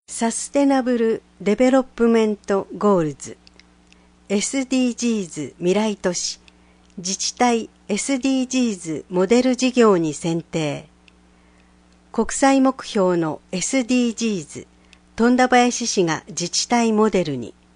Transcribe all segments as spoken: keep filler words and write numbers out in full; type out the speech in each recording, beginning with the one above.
サステナブル・デベロップメント・ゴールズ エスディージーズ 未来都市自治体 エスディージーズ モデル事業に選定。国際目標の エスディージーズ 富田林市が自治体モデルに。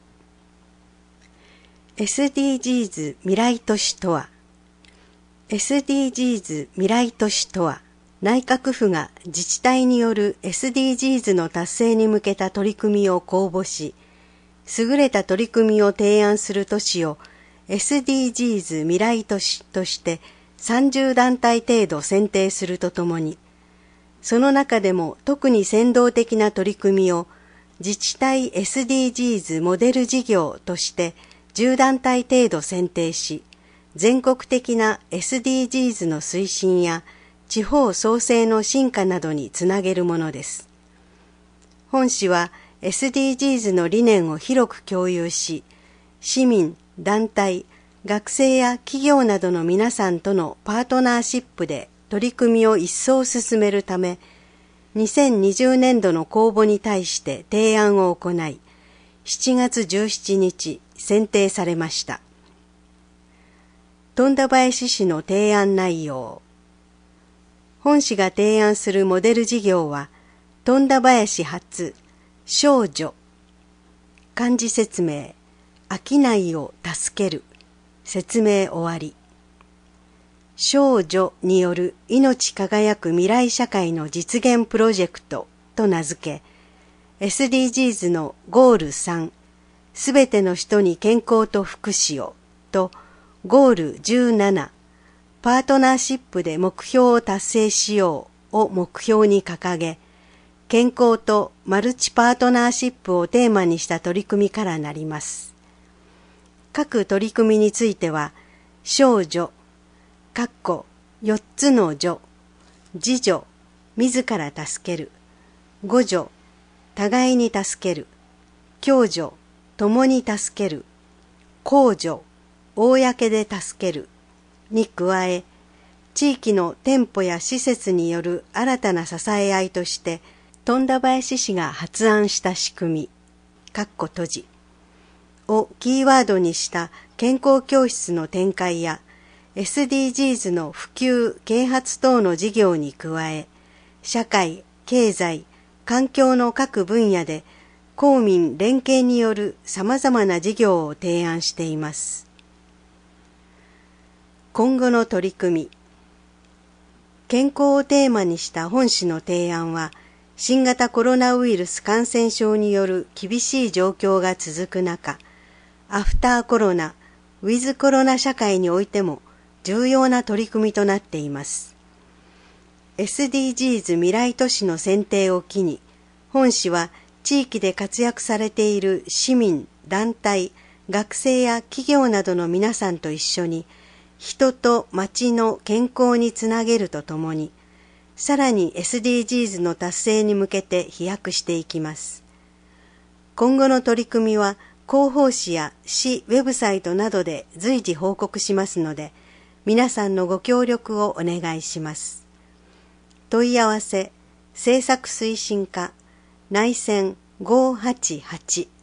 エスディージーズ 未来都市とは エスディージーズ 未来都市とは内閣府が自治体による エスディージーズ の達成に向けた取り組みを公募し、優れた取り組みを提案する都市を エスディージーズ 未来都市としてさんじゅうだんたい程度選定するとともに、その中でも特に先導的な取り組みを自治体 エスディージーズ モデル事業としてじゅうだんたい程度選定し、全国的な エスディージーズ の推進や地方創生の進化などにつなげるものです。本市は エスディージーズ の理念を広く共有し、市民、団体、学生や企業などの皆さんとのパートナーシップで取り組みを一層進めるため、にせんにじゅうねんどの公募に対して提案を行い、しちがつじゅうしちにち選定されました。富田林市の提案内容。本市が提案するモデル事業は、富田林発少女。漢字説明、商いを助ける。説明終わり。少女による命輝く未来社会の実現プロジェクトと名付け、エスディージーズ のゴールさん、すべての人に健康と福祉をと、ゴールじゅうなな、パートナーシップで目標を達成しようを目標に掲げ、健康とマルチパートナーシップをテーマにした取り組みからなります。各取り組みについては、少女、かっこよっつの女、自助、自ら助ける、互助、互いに助ける、共助、共に助ける、公助、公で助ける、に加え、地域の店舗や施設による新たな支え合いとして、富田林市が発案した仕組み、かっこ閉じ、をキーワードにした健康教室の展開や、エスディージーズ の普及・啓発等の事業に加え、社会、経済、環境の各分野で公民連携による様々な事業を提案しています。今後の取り組み。健康をテーマにした本市の提案は、新型コロナウイルス感染症による厳しい状況が続く中、アフターコロナ、ウィズコロナ社会においても重要な取り組みとなっています。エスディージーズ 未来都市の選定を機に、本市は地域で活躍されている市民、団体、学生や企業などの皆さんと一緒に、人と町の健康につなげるとともに、さらに エスディージーズ の達成に向けて飛躍していきます。今後の取り組みは広報誌や市ウェブサイトなどで随時報告しますので、皆さんのご協力をお願いします。問い合わせ、政策推進課、内線ごーはちはち